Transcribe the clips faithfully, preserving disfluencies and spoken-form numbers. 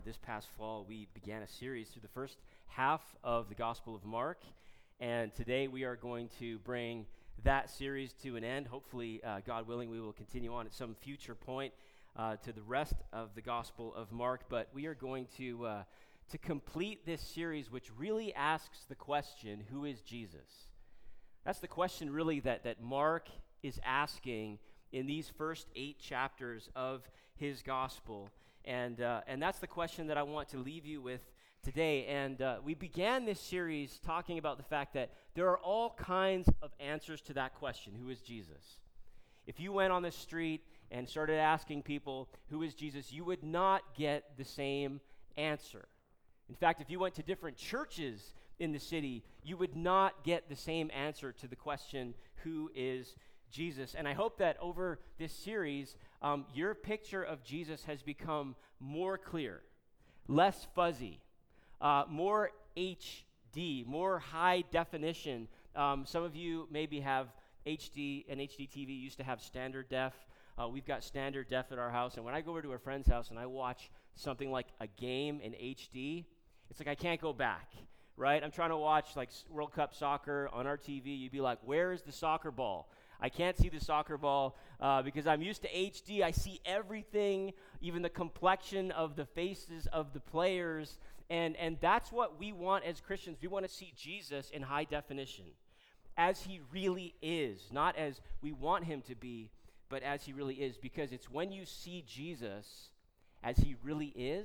This past fall, we began a series through the first half of the Gospel of Mark, and today we are going to bring that series to an end. Hopefully, uh, God willing, we will continue on at some future point uh, to the rest of the Gospel of Mark, but we are going to, uh, to complete this series, which really asks the question, who is Jesus? That's the question really that, that Mark is asking in these first eight chapters of his Gospel. And uh, and that's the question that I want to leave you with today. And uh, we began this series talking about the fact that there are all kinds of answers to that question, who is Jesus? If you went on the street and started asking people, who is Jesus, you would not get the same answer. In fact, if you went to different churches in the city, you would not get the same answer to the question, who is Jesus? And I hope that over this series, um, your picture of Jesus has become more clear, less fuzzy, uh, more H D, more high definition. Um, some of you maybe have H D and H D T V used to have standard def. Uh, we've got standard def at our house, and when I go over to a friend's house and I watch something like a game in H D, it's like I can't go back, right? I'm trying to watch like World Cup soccer on our T V. You'd be like, where is the soccer ball? I can't see the soccer ball uh, because I'm used to H D. I see everything, even the complexion of the faces of the players, and, and that's what we want as Christians. We want to see Jesus in high definition, as he really is, not as we want him to be, but as he really is, because it's when you see Jesus as he really is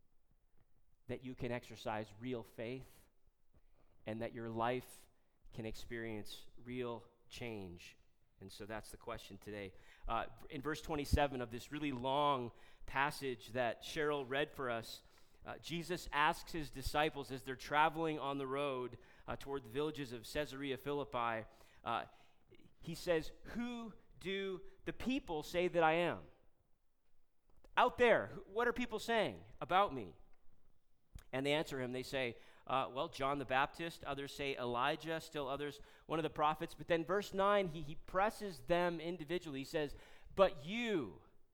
that you can exercise real faith and that your life can experience real change. And so that's the question today. Uh, in verse twenty-seven of this really long passage that Cheryl read for us, uh, Jesus asks his disciples as they're traveling on the road uh, toward the villages of Caesarea Philippi, uh, he says, who do the people say that I am? Out there, what are people saying about me? And they answer him, they say, Uh, well, John the Baptist, others say Elijah, still others, one of the prophets. But then verse nine, he, he presses them individually. He says, but you,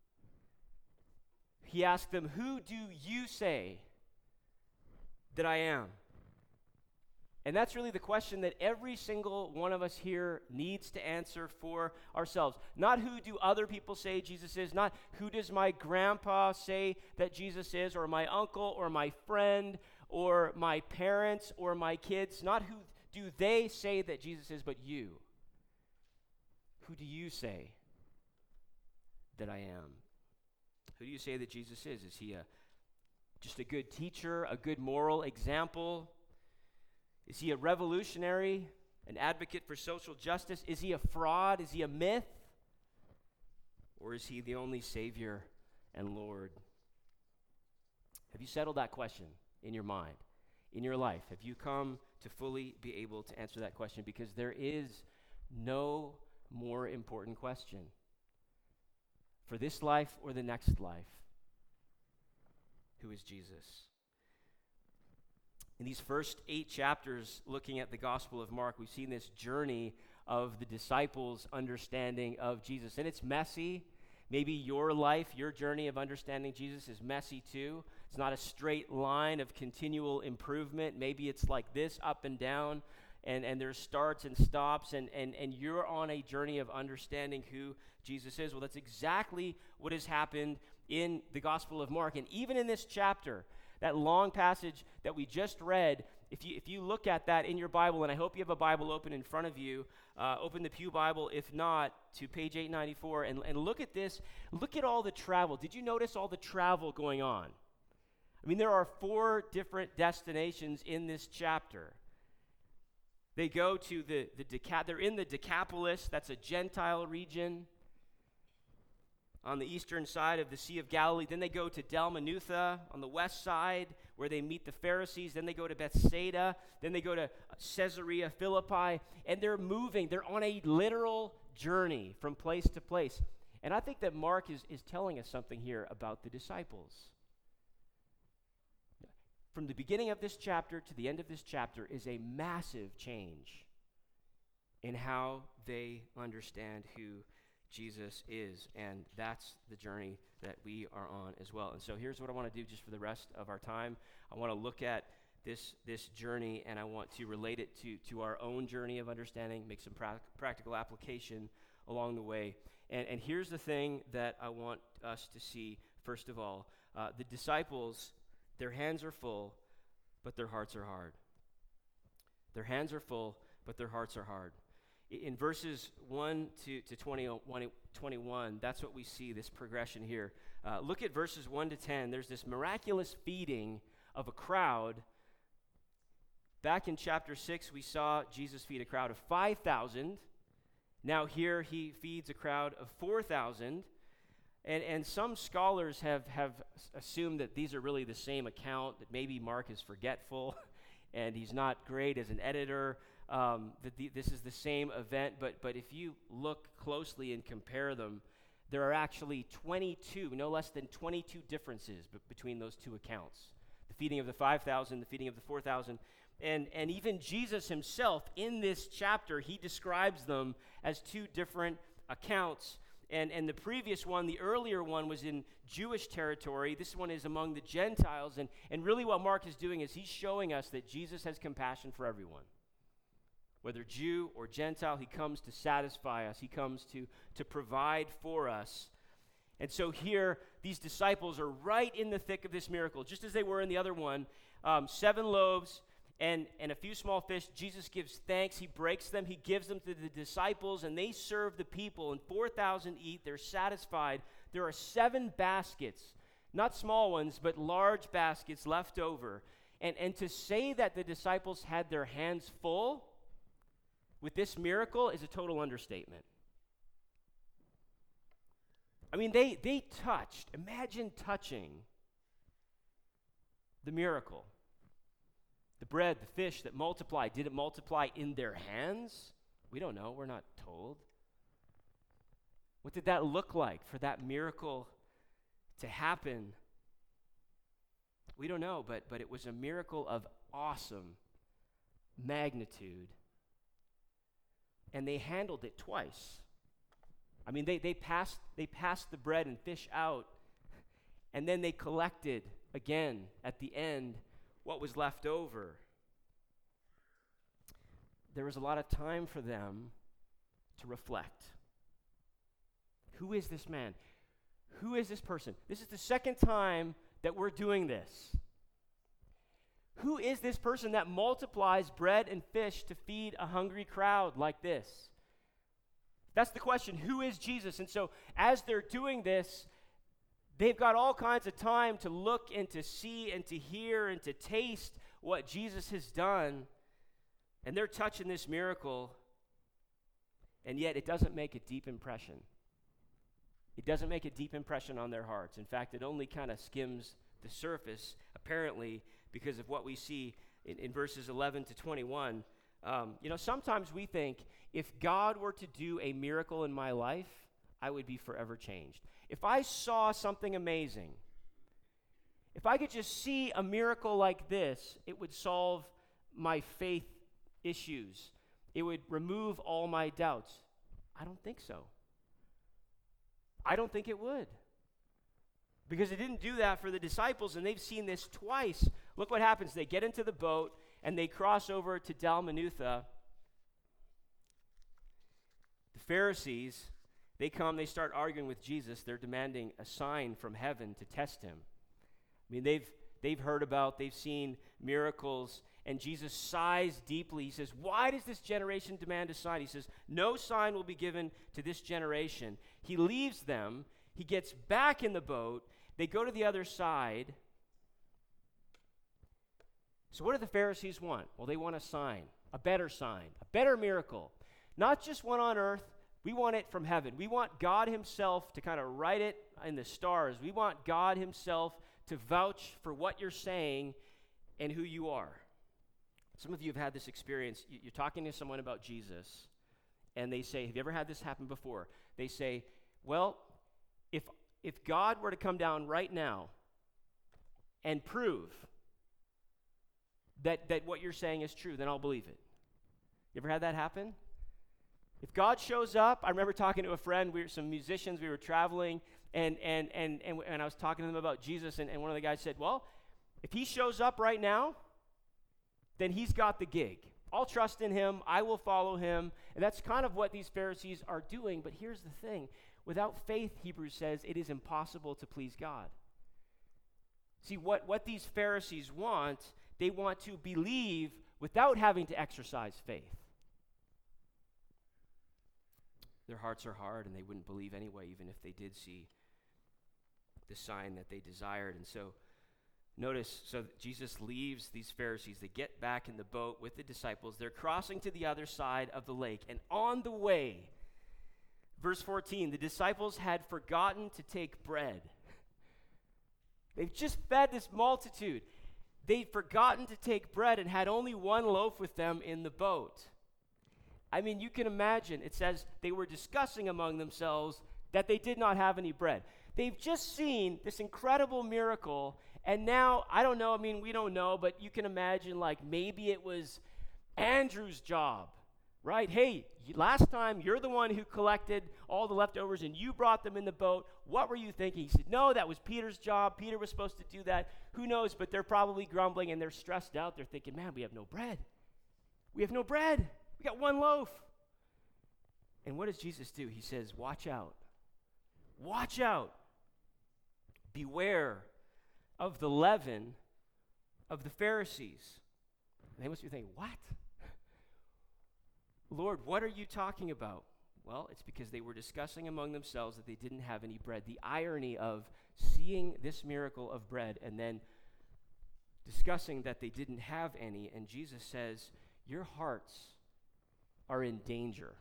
he asks them, who do you say that I am? And that's really the question that every single one of us here needs to answer for ourselves. Not who do other people say Jesus is, not who does my grandpa say that Jesus is, or my uncle, or my friend, or my parents, or my kids. Not who do they say that Jesus is, but you. Who do you say that I am? Who do you say that Jesus is? Is he a just a good teacher, a good moral example? Is he a revolutionary, an advocate for social justice? Is he a fraud? Is he a myth? Or is he the only Savior and Lord? Have you settled that question in your mind, in your life? Have you come to fully be able to answer that question? Because there is no more important question for this life or the next life. Who is Jesus? In these first eight chapters, looking at the Gospel of Mark, we've seen this journey of the disciples' understanding of Jesus. And it's messy. Maybe your life, your journey of understanding Jesus is messy too. It's not a straight line of continual improvement. Maybe it's like this, up and down, and, and there's starts and stops, and, and, and you're on a journey of understanding who Jesus is. Well, that's exactly what has happened in the Gospel of Mark. And even in this chapter, that long passage that we just read, if you if you look at that in your Bible, and I hope you have a Bible open in front of you, uh, open the Pew Bible, if not, to page eight ninety-four, and, and look at this. Look at all the travel. Did you notice all the travel going on? I mean, there are four different destinations in this chapter. They go to the, the Deca- they're in the Decapolis, that's a Gentile region, on the eastern side of the Sea of Galilee. Then they go to Dalmanutha on the west side, where they meet the Pharisees. Then they go to Bethsaida. Then they go to Caesarea Philippi. And they're moving. They're on a literal journey from place to place. And I think that Mark is, is telling us something here about the disciples. From the beginning of this chapter to the end of this chapter is a massive change in how they understand who Jesus is, and that's the journey that we are on as well. And so here's what I want to do just for the rest of our time. I want to look at this this journey, and I want to relate it to, to our own journey of understanding, make some pra- practical application along the way. And, and here's the thing that I want us to see, first of all. Uh, the disciples, their hands are full, but their hearts are hard. Their hands are full, but their hearts are hard. In verses one to, to twenty, twenty-one, that's what we see, this progression here. Uh, look at verses one to ten. There's this miraculous feeding of a crowd. Back in chapter six, we saw Jesus feed a crowd of five thousand. Now here he feeds a crowd of four thousand. And, and some scholars have, have assumed that these are really the same account, that maybe Mark is forgetful and he's not great as an editor. Um, that the, this is the same event, but but if you look closely and compare them, there are actually twenty-two, no less than twenty-two differences b- between those two accounts. The feeding of the five thousand, the feeding of the four thousand, and, and even Jesus himself, in this chapter, he describes them as two different accounts. And, and the previous one, the earlier one, was in Jewish territory. This one is among the Gentiles, and, and really what Mark is doing is he's showing us that Jesus has compassion for everyone. Whether Jew or Gentile, he comes to satisfy us. He comes to, to provide for us. And so here, these disciples are right in the thick of this miracle, just as they were in the other one. Um, seven loaves and, and a few small fish. Jesus gives thanks. He breaks them. He gives them to the disciples, and they serve the people. And four thousand eat. They're satisfied. There are seven baskets, not small ones, but large baskets left over. And, and to say that the disciples had their hands full with this miracle is a total understatement. I mean, they, they touched, imagine touching the miracle. The bread, the fish that multiplied, did it multiply in their hands? We don't know, we're not told. What did that look like for that miracle to happen? We don't know, but, but it was a miracle of awesome magnitude. And they handled it twice. I mean, they, they passed they passed the bread and fish out, and then they collected again at the end what was left over. There was a lot of time for them to reflect. Who is this man? Who is this person? This is the second time that we're doing this. Who is this person that multiplies bread and fish to feed a hungry crowd like this? That's the question. Who is Jesus? And so as they're doing this, they've got all kinds of time to look and to see and to hear and to taste what Jesus has done. And they're touching this miracle, and yet it doesn't make a deep impression. It doesn't make a deep impression on their hearts. In fact, it only kind of skims the surface, apparently, because of what we see in, in verses eleven to twenty-one. Um, you know, sometimes we think, if God were to do a miracle in my life, I would be forever changed. If I saw something amazing, if I could just see a miracle like this, it would solve my faith issues. It would remove all my doubts. I don't think so. I don't think it would. Because it didn't do that for the disciples, and they've seen this twice. Look what happens. They get into the boat, and they cross over to Dalmanutha. The Pharisees, they come, they start arguing with Jesus. They're demanding a sign from heaven to test him. I mean, they've they've heard about, they've seen miracles, and Jesus sighs deeply. He says, why does this generation demand a sign? He says, no sign will be given to this generation. He leaves them. He gets back in the boat. They go to the other side. So what do the Pharisees want? Well, they want a sign, a better sign, a better miracle. Not just one on earth. We want it from heaven. We want God himself to kind of write it in the stars. We want God himself to vouch for what you're saying and who you are. Some of you have had this experience. You're talking to someone about Jesus, and they say, have you ever had this happen before? They say, well, if if God were to come down right now and prove that, that what you're saying is true, then I'll believe it. You ever had that happen? If God shows up, I remember talking to a friend, we were some musicians, we were traveling, and and and and, and I was talking to them about Jesus, and, and one of the guys said, well, if he shows up right now, then he's got the gig. I'll trust in him, I will follow him, and that's kind of what these Pharisees are doing, but here's the thing. Without faith, Hebrews says, it is impossible to please God. See, what, what these Pharisees want, they want to believe without having to exercise faith. Their hearts are hard, and they wouldn't believe anyway, even if they did see the sign that they desired. And so, notice, so Jesus leaves these Pharisees. They get back in the boat with the disciples. They're crossing to the other side of the lake. And on the way, verse fourteen, the disciples had forgotten to take bread. They've just fed this multitude. They'd forgotten to take bread and had only one loaf with them in the boat. I mean, you can imagine, it says they were discussing among themselves that they did not have any bread. They've just seen this incredible miracle, and now, I don't know, I mean, we don't know, but you can imagine, like, maybe it was Andrew's job, right? Hey, last time you're the one who collected all the leftovers and you brought them in the boat. What were you thinking? He said, no, that was Peter's job. Peter was supposed to do that. Who knows? But they're probably grumbling and they're stressed out. They're thinking, man, we have no bread. We have no bread. We got one loaf. And what does Jesus do? He says, watch out. Watch out. Beware of the leaven of the Pharisees. And they must be thinking, what? Lord, what are you talking about? Well, it's because they were discussing among themselves that they didn't have any bread. The irony of seeing this miracle of bread and then discussing that they didn't have any. And Jesus says, your hearts are in danger.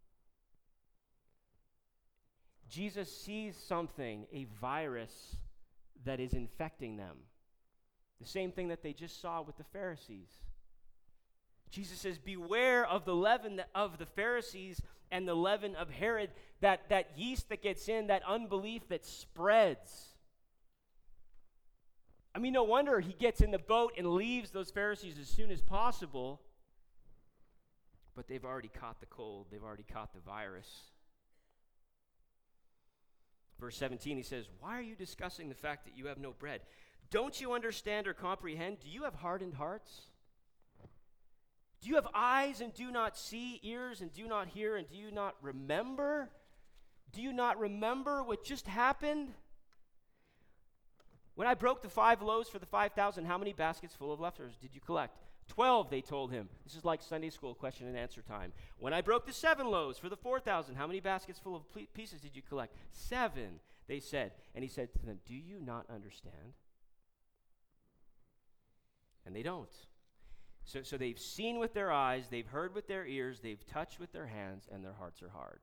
Jesus sees something, a virus that is infecting them. The same thing that they just saw with the Pharisees. Jesus says, beware of the leaven of the Pharisees and the leaven of Herod, that, that yeast that gets in, that unbelief that spreads. I mean, no wonder he gets in the boat and leaves those Pharisees as soon as possible, but they've already caught the cold. They've already caught the virus. Verse seventeen, he says, why are you discussing the fact that you have no bread? Don't you understand or comprehend? Do you have hardened hearts? Do you have eyes and do not see, ears and do not hear, and do you not remember? Do you not remember what just happened? When I broke the five loaves for the five thousand, how many baskets full of leftovers did you collect? Twelve, they told him. This is like Sunday school question and answer time. When I broke the seven loaves for the four thousand, how many baskets full of pieces did you collect? Seven, they said. And he said to them, do you not understand? And they don't. So, so they've seen with their eyes, they've heard with their ears, they've touched with their hands, and their hearts are hard.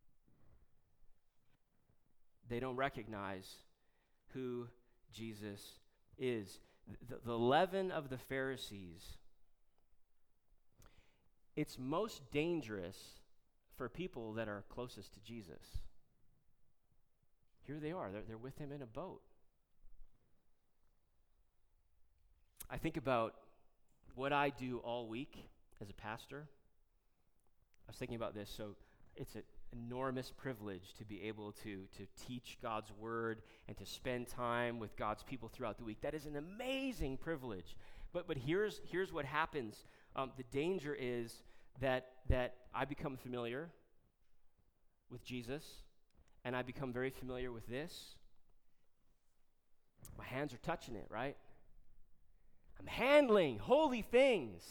They don't recognize who Jesus is. The, the leaven of the Pharisees, it's most dangerous for people that are closest to Jesus. Here they are. They're, they're with him in a boat. I think about what I do all week as a pastor. I was thinking about this. So it's an enormous privilege to be able to, to teach God's word and to spend time with God's people throughout the week. That is an amazing privilege. But but here's here's what happens. Um, the danger is that that I become familiar with Jesus, and I become very familiar with this. My hands are touching it, right? I'm handling holy things.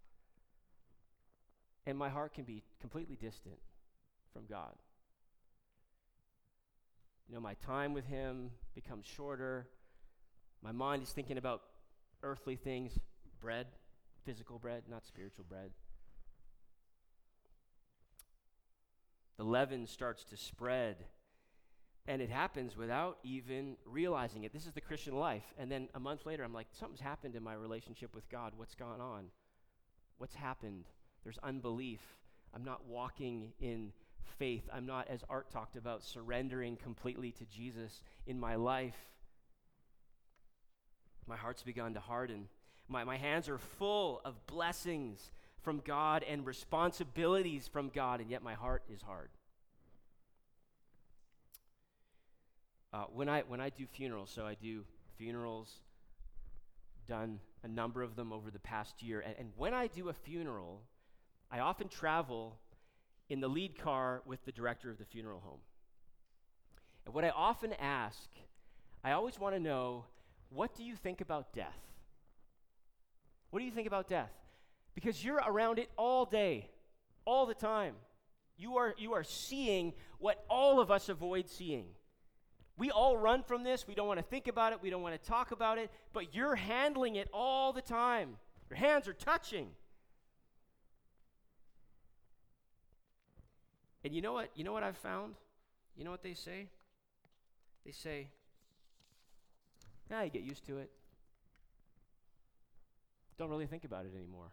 And my heart can be completely distant from God. You know, my time with him becomes shorter. My mind is thinking about earthly things, bread, physical bread, not spiritual bread. The leaven starts to spread, and it happens without even realizing it. This is the Christian life. And then a month later, I'm like, something's happened in my relationship with God. What's gone on? What's happened? There's unbelief. I'm not walking in faith. I'm not, as Art talked about, surrendering completely to Jesus in my life. My heart's begun to harden. My, my hands are full of blessings, from God and responsibilities from God, and yet my heart is hard. Uh, when I when I do funerals, so I do funerals, done a number of them over the past year, and, and when I do a funeral, I often travel in the lead car with the director of the funeral home. And what I often ask, I always want to know, what do you think about death? What do you think about death? Because you're around it all day, all the time. You are you are seeing what all of us avoid seeing. We all run from this. We don't want to think about it. We don't want to talk about it. But you're handling it all the time. Your hands are touching. And you know what? You know what I've found? You know what they say? They say, "Nah, you get used to it. Don't really think about it anymore."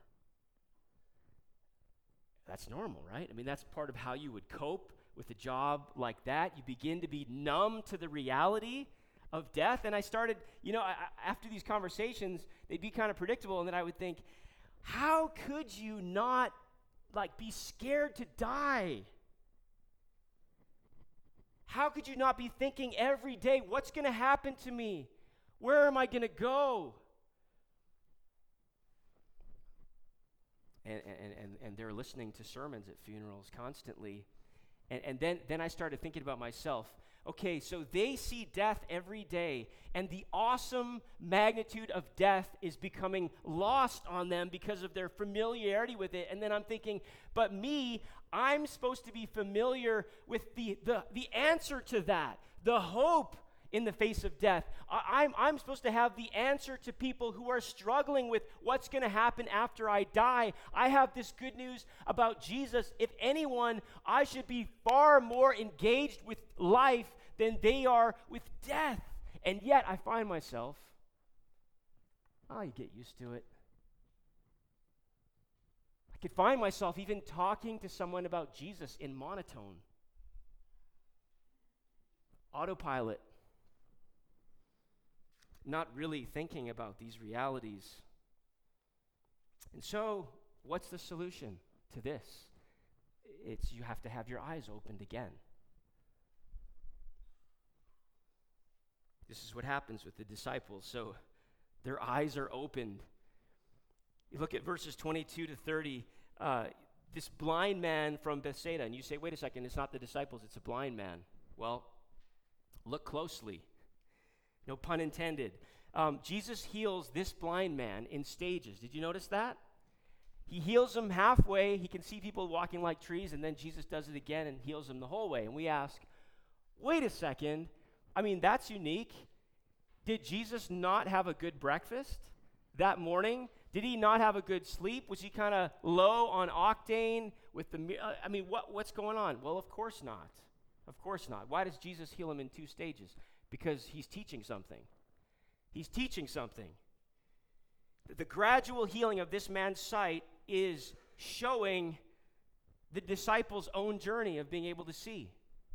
That's normal, right? I mean, that's part of how you would cope with a job like that. You begin to be numb to the reality of death. And I started, you know, I, after these conversations, they'd be kind of predictable. And then I would think, how could you not, like, be scared to die? How could you not be thinking every day, what's going to happen to me? Where am I going to go? And, and, and, and they're listening to sermons at funerals constantly. And, and then, then I started thinking about myself. Okay, so they see death every day, and the awesome magnitude of death is becoming lost on them because of their familiarity with it. And then I'm thinking, but me, I'm supposed to be familiar with the, the, the answer to that, the hope in the face of death. I, I'm, I'm supposed to have the answer to people who are struggling with what's going to happen after I die. I have this good news about Jesus. If anyone, I should be far more engaged with life than they are with death. And yet I find myself, oh, you get used to it. I could find myself even talking to someone about Jesus in monotone. Autopilot. Not really thinking about these realities. And so, what's the solution to this? It's you have to have your eyes opened again. This is what happens with the disciples. So, their eyes are opened. You look at verses twenty-two to thirty. Uh, this blind man from Bethsaida, and you say, wait a second, it's not the disciples, it's a blind man. Well, look closely. No pun intended. Um, Jesus heals this blind man in stages. Did you notice that? He heals him halfway. He can see people walking like trees, and then Jesus does it again and heals him the whole way. And we ask, wait a second. I mean, that's unique. Did Jesus not have a good breakfast that morning? Did he not have a good sleep? Was he kind of low on octane with the? Uh, I mean, what what's going on? Well, of course not. Of course not. Why does Jesus heal him in two stages? Because he's teaching something. He's teaching something. The gradual healing of this man's sight is showing the disciples' own journey of being able to see.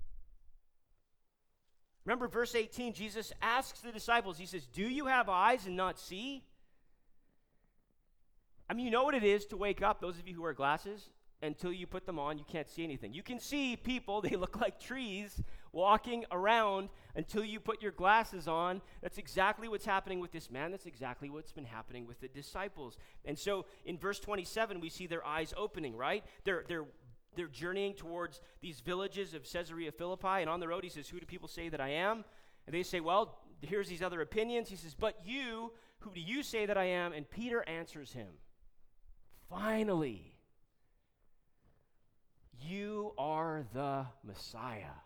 Remember verse eighteen, Jesus asks the disciples, he says, do you have eyes and not see? I mean, you know what it is to wake up, those of you who wear glasses, until you put them on, you can't see anything. You can see people, they look like trees, walking around until you put your glasses on. That's exactly what's happening with this man. That's exactly what's been happening with the disciples. And so in verse twenty-seven, we see their eyes opening, right? They're, they're, they're journeying towards these villages of Caesarea Philippi, and on the road he says, who do people say that I am? And they say, well, here's these other opinions. He says, but you, who do you say that I am? And Peter answers him, finally, you are the Messiah.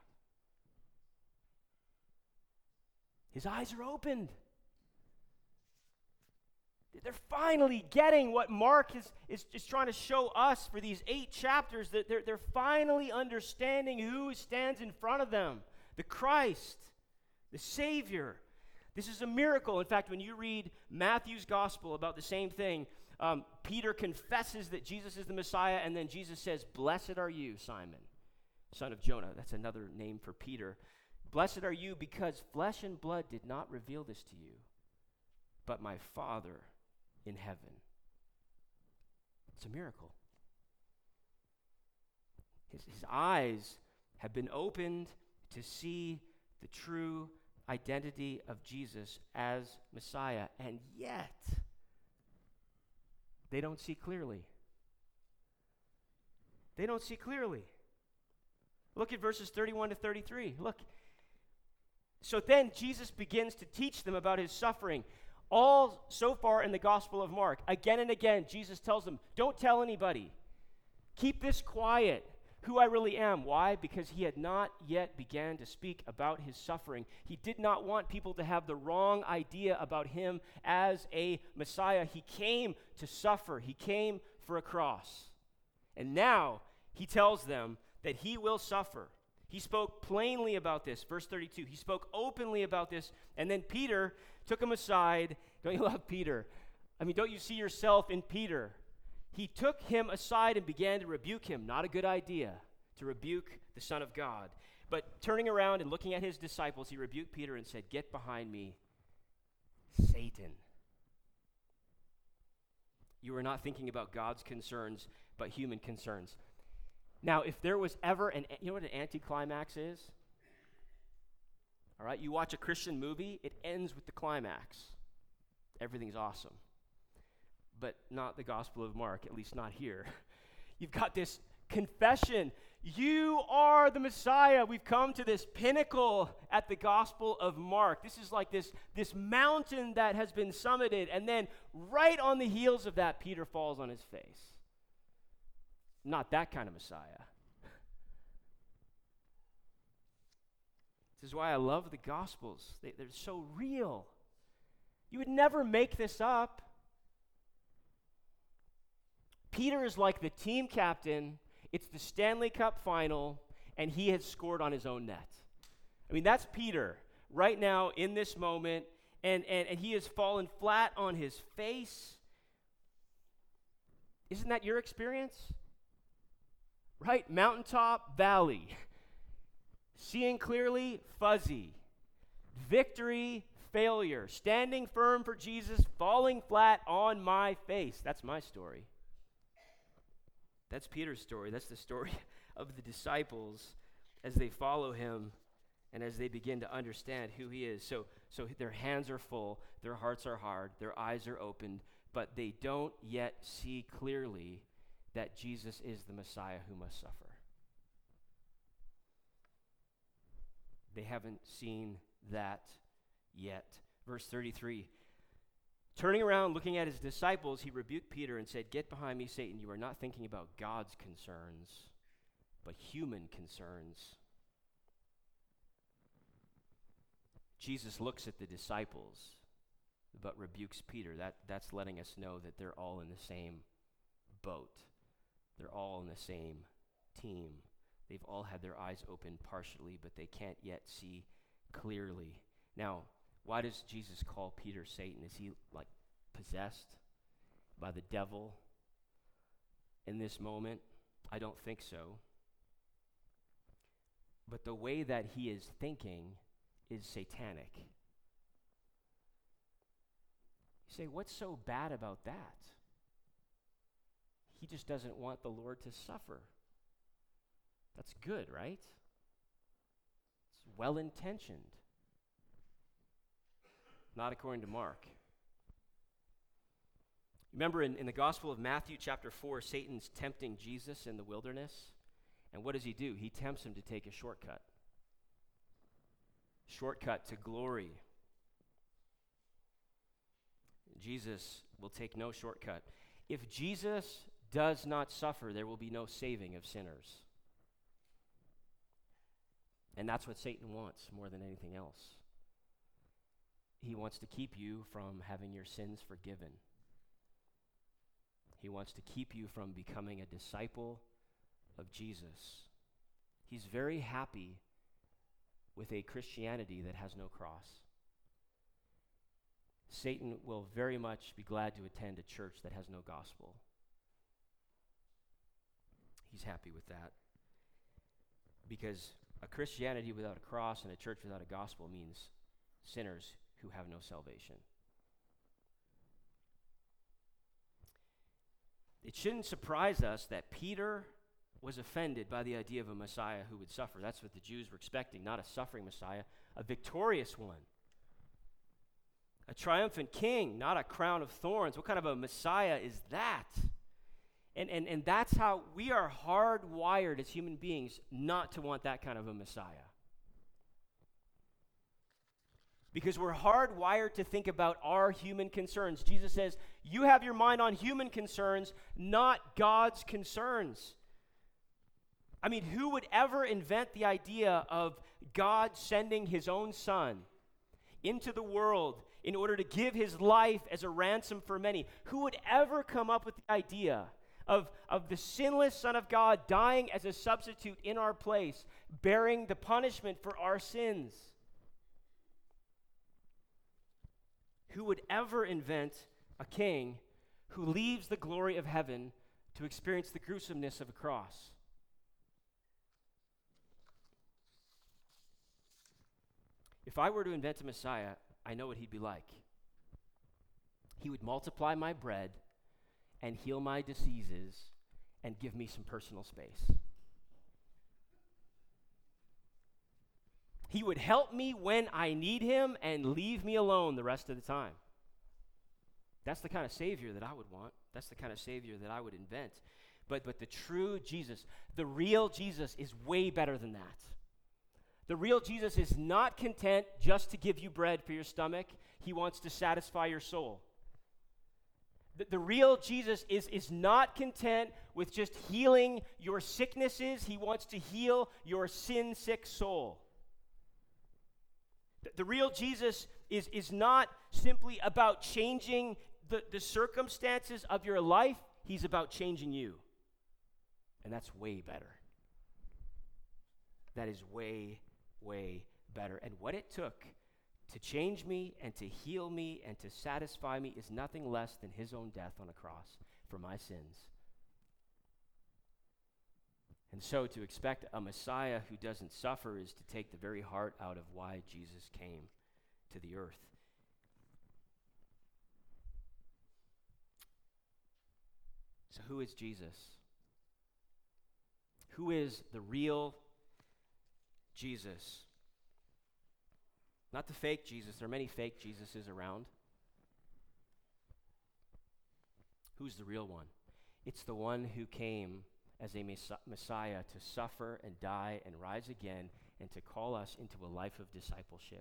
His eyes are opened. They're finally getting what Mark is, is just trying to show us for these eight chapters, that they're, they're finally understanding who stands in front of them. The Christ, the Savior. This is a miracle. In fact, when you read Matthew's gospel about the same thing, um, Peter confesses that Jesus is the Messiah, and then Jesus says, blessed are you, Simon, son of Jonah. That's another name for Peter. Blessed are you because flesh and blood did not reveal this to you, but my Father in heaven. It's a miracle. His, his eyes have been opened to see the true identity of Jesus as Messiah, and yet they don't see clearly. They don't see clearly. Look at verses thirty-one to thirty-three. Look. So then Jesus begins to teach them about his suffering. All so far in the Gospel of Mark, again and again, Jesus tells them, don't tell anybody. Keep this quiet, who I really am. Why? Because he had not yet began to speak about his suffering. He did not want people to have the wrong idea about him as a Messiah. He came to suffer. He came for a cross. And now he tells them that he will suffer. He spoke plainly about this. Verse thirty-two, he spoke openly about this. And then Peter took him aside. Don't you love Peter? I mean, don't you see yourself in Peter? He took him aside and began to rebuke him. Not a good idea to rebuke the Son of God. But turning around and looking at his disciples, he rebuked Peter and said, get behind me, Satan. You are not thinking about God's concerns, but human concerns. Now, if there was ever an, you know what an anticlimax is? All right, you watch a Christian movie, it ends with the climax. Everything's awesome. But not the Gospel of Mark, at least not here. You've got this confession. You are the Messiah. We've come to this pinnacle at the Gospel of Mark. This is like this, this mountain that has been summited, and then right on the heels of that, Peter falls on his face. Not that kind of Messiah. This is why I love the Gospels. They, they're so real. You would never make this up. Peter is like the team captain. It's the Stanley Cup final, and he has scored on his own net. I mean, that's Peter right now in this moment, and, and, and he has fallen flat on his face. Isn't that your experience? Right? Mountaintop, valley. Seeing clearly, fuzzy. Victory, failure. Standing firm for Jesus, falling flat on my face. That's my story. That's Peter's story. That's the story of the disciples as they follow him and as they begin to understand who he is. So, so their hands are full, their hearts are hard, their eyes are opened, but they don't yet see clearly that Jesus is the Messiah who must suffer. They haven't seen that yet. Verse thirty-three, turning around, looking at his disciples, he rebuked Peter and said, get behind me, Satan. You are not thinking about God's concerns, but human concerns. Jesus looks at the disciples, but rebukes Peter. That, that's letting us know that they're all in the same boat. They're all in the same team. They've all had their eyes opened partially, but they can't yet see clearly. Now, why does Jesus call Peter Satan? Is he like possessed by the devil in this moment? I don't think so. But the way that he is thinking is satanic. You say, what's so bad about that? He just doesn't want the Lord to suffer. That's good, right? It's well-intentioned. Not according to Mark. Remember in, in the Gospel of Matthew chapter four, Satan's tempting Jesus in the wilderness. And what does he do? He tempts him to take a shortcut. Shortcut to glory. Jesus will take no shortcut. If Jesus does not suffer, there will be no saving of sinners. And that's what Satan wants more than anything else. He wants to keep you from having your sins forgiven. He wants to keep you from becoming a disciple of Jesus. He's very happy with a Christianity that has no cross. Satan will very much be glad to attend a church that has no gospel. He's happy with that. Because a Christianity without a cross and a church without a gospel means sinners who have no salvation. It shouldn't surprise us that Peter was offended by the idea of a Messiah who would suffer. That's what the Jews were expecting, not a suffering Messiah, a victorious one. A triumphant king, not a crown of thorns. What kind of a Messiah is that? And, and, and that's how we are hardwired as human beings not to want that kind of a Messiah. Because we're hardwired to think about our human concerns. Jesus says, you have your mind on human concerns, not God's concerns. I mean, who would ever invent the idea of God sending his own son into the world in order to give his life as a ransom for many? Who would ever come up with the idea of, of the sinless Son of God dying as a substitute in our place, bearing the punishment for our sins? Who would ever invent a king who leaves the glory of heaven to experience the gruesomeness of a cross? If I were to invent a Messiah, I know what he'd be like. He would multiply my bread and heal my diseases and give me some personal space. He would help me when I need him and leave me alone the rest of the time. That's the kind of Savior that I would want. That's the kind of Savior that I would invent. But, but the true Jesus, the real Jesus, is way better than that. The real Jesus is not content just to give you bread for your stomach. He wants to satisfy your soul. The, the real Jesus is, is not content with just healing your sicknesses. He wants to heal your sin-sick soul. The, the real Jesus is, is not simply about changing the, the circumstances of your life. He's about changing you. And that's way better. That is way way better. And what it took to change me and to heal me and to satisfy me is nothing less than his own death on a cross for my sins. And so to expect a Messiah who doesn't suffer is to take the very heart out of why Jesus came to the earth. So who is Jesus? Who is the real Jesus? Not the fake Jesus. There are many fake Jesuses around. Who's the real one? It's the one who came as a Messiah to suffer and die and rise again and to call us into a life of discipleship.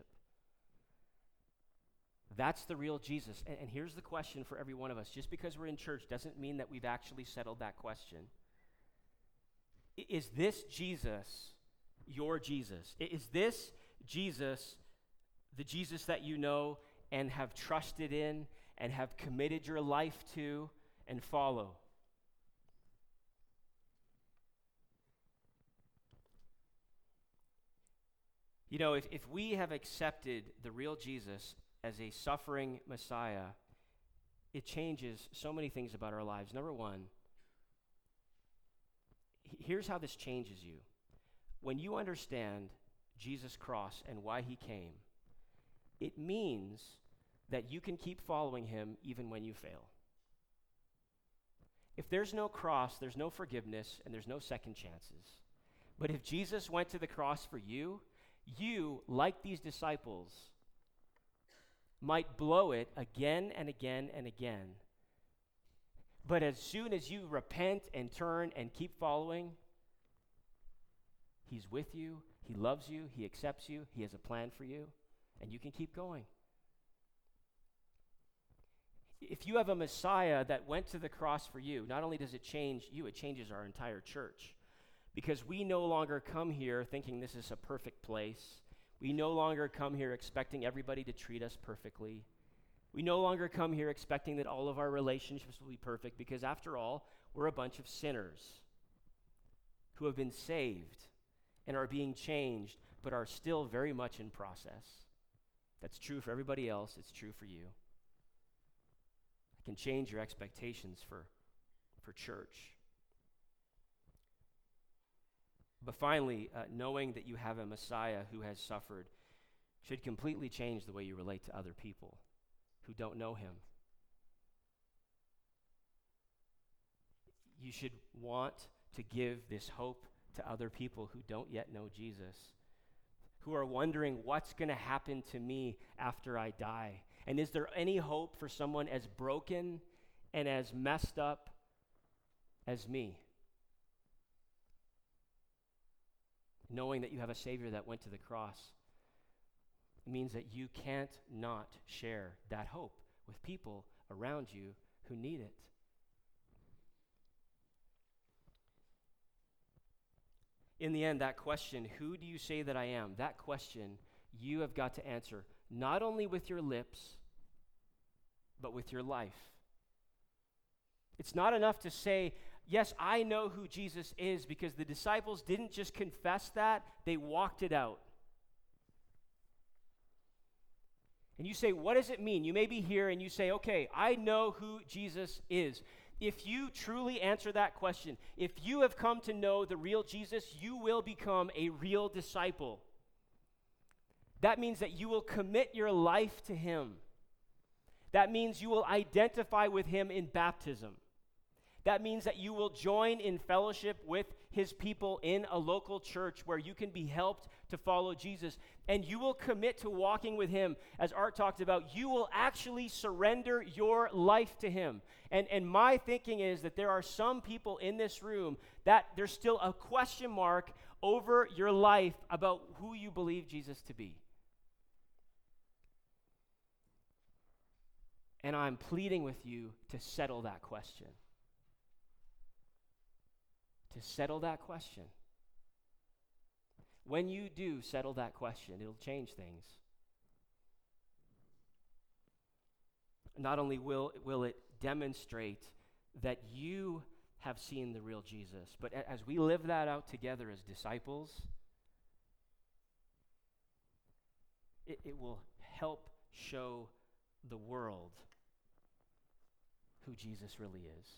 That's the real Jesus. And, and here's the question for every one of us. Just because we're in church doesn't mean that we've actually settled that question. I- is this Jesus your Jesus? Is this Jesus the Jesus that you know and have trusted in and have committed your life to and follow? You know, if, if we have accepted the real Jesus as a suffering Messiah, it changes so many things about our lives. Number one, here's how this changes you. When you understand Jesus' cross and why he came, it means that you can keep following him even when you fail. If there's no cross, there's no forgiveness, and there's no second chances. But if Jesus went to the cross for you, you, like these disciples, might blow it again and again and again. But as soon as you repent and turn and keep following, he's with you, he loves you, he accepts you, he has a plan for you, and you can keep going. If you have a Messiah that went to the cross for you, not only does it change you, it changes our entire church. Because we no longer come here thinking this is a perfect place. We no longer come here expecting everybody to treat us perfectly. We no longer come here expecting that all of our relationships will be perfect, because after all, we're a bunch of sinners who have been saved and are being changed, but are still very much in process. That's true for everybody else. It's true for you. It can change your expectations for, for church. But finally, uh, knowing that you have a Messiah who has suffered should completely change the way you relate to other people who don't know him. You should want to give this hope to other people who don't yet know Jesus, who are wondering what's going to happen to me after I die. And is there any hope for someone as broken and as messed up as me? Knowing that you have a Savior that went to the cross means that you can't not share that hope with people around you who need it. In the end, that question, who do you say that I am? That question you have got to answer, not only with your lips, but with your life. It's not enough to say, yes, I know who Jesus is, because the disciples didn't just confess that, they walked it out. And you say, what does it mean? You may be here and you say, okay, I know who Jesus is. If you truly answer that question, if you have come to know the real Jesus, you will become a real disciple. That means that you will commit your life to him. That means you will identify with him in baptism. That means that you will join in fellowship with his people in a local church where you can be helped to follow Jesus. And you will commit to walking with him. As Art talked about, you will actually surrender your life to him. And, and my thinking is that there are some people in this room that there's still a question mark over your life about who you believe Jesus to be. And I'm pleading with you to settle that question. To settle that question. When you do settle that question, it'll change things. Not only will, will it demonstrate that you have seen the real Jesus, but a- as we live that out together as disciples, it, it will help show the world who Jesus really is.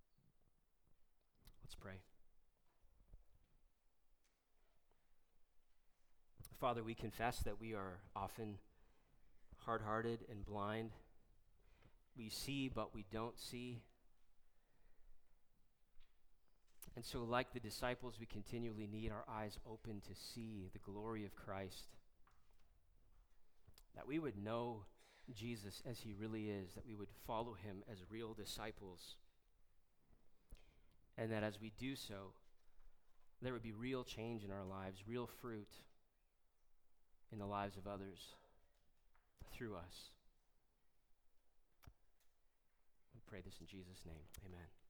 Let's pray. Father, we confess that we are often hard-hearted and blind. We see, but we don't see. And so, like the disciples, we continually need our eyes open to see the glory of Christ. That we would know Jesus as he really is, that we would follow him as real disciples. And that as we do so, there would be real change in our lives, real fruit in the lives of others through us. We pray this in Jesus' name. Amen.